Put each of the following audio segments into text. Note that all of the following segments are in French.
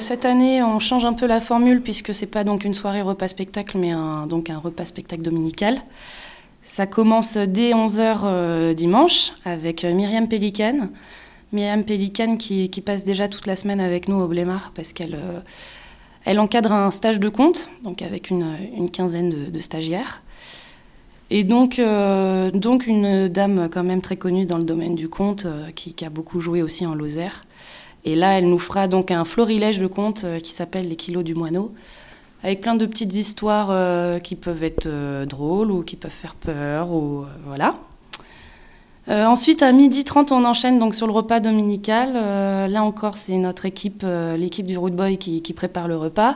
Cette année, on change un peu la formule puisque c'est pas donc une soirée repas-spectacle, mais un repas-spectacle dominical. Ça commence dès 11h dimanche avec Myriam Pélican. Myriam Pélican qui passe déjà toute la semaine avec nous au Blémard parce qu'elle elle encadre un stage de conte, donc avec une quinzaine de stagiaires. Et donc une dame quand même très connue dans le domaine du conte qui a beaucoup joué aussi en Lozère. Et là, elle nous fera donc un florilège de contes qui s'appelle Les Kilos du Moineau, avec plein de petites histoires qui peuvent être drôles ou qui peuvent faire peur, ou voilà. Ensuite, à 12h30, on enchaîne donc sur le repas dominical. Là encore, c'est notre équipe, l'équipe du Root Boy qui prépare le repas.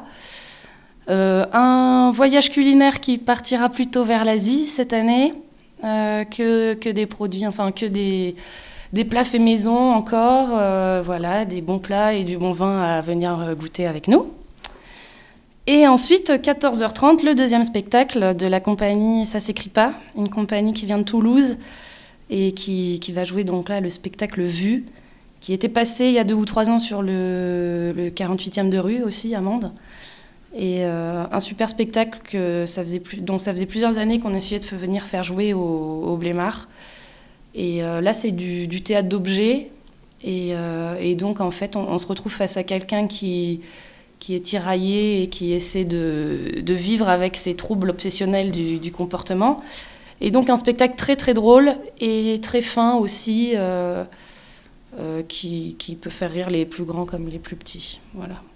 Un voyage culinaire qui partira plutôt vers l'Asie cette année, que des produits, enfin que des plats faits maison encore, voilà, des bons plats et du bon vin à venir goûter avec nous. Et ensuite, 14h30, le deuxième spectacle de la compagnie Ça s'écrit pas, une compagnie qui vient de Toulouse et qui va jouer donc là le spectacle Vue, qui était passé il y a 2 ou 3 ans sur le 48e de rue aussi à Mende. Et un super spectacle dont ça faisait plusieurs années qu'on essayait de venir faire jouer au Blémard. Et là, c'est du théâtre d'objets. Et donc, en fait, on se retrouve face à quelqu'un qui est tiraillé et qui essaie de vivre avec ses troubles obsessionnels du comportement. Et donc, un spectacle très, très drôle et très fin aussi, qui peut faire rire les plus grands comme les plus petits. Voilà.